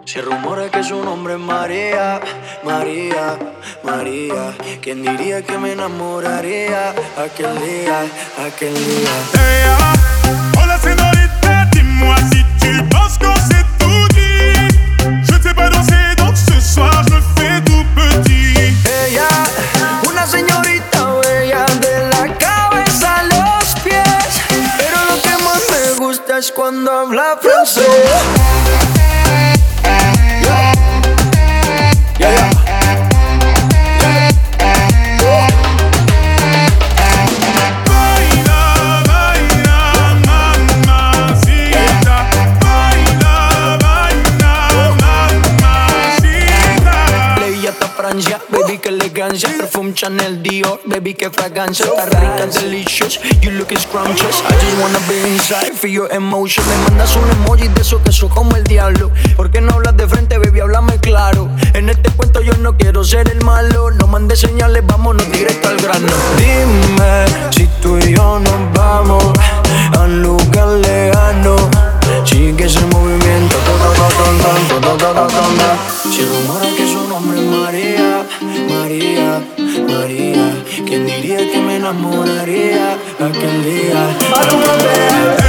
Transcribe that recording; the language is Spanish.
Se rumora que su nombre es María, María, María. ¿Quién diría que me enamoraría aquel día, aquel día? Oh la señorita, dis-moi si tu penses que c'est tout dit. Je ne sais pas danser, donc ce soir je me fais tout petit. Ella, una señorita bella de la cabeza a los pies. Pero lo que más me gusta es cuando habla francés. Baby, qué elegancia, perfume Chanel, Dior. Baby, qué fragancia, está rica, delicious. You looking scrumptious, I just wanna be inside, feel your emotion. Me mandas un emoji de eso que soy como el diablo. ¿Por qué no hablas de frente, baby? Háblame claro. En este cuento yo no quiero ser el malo. No mandes señales, vámonos directo al grano. Dime si tú y yo nos vamos a un lugar lejano. Sigue ese movimiento. Si rumora que su nombre es María, María, María. ¿Quién diría que me enamoraría aquel día?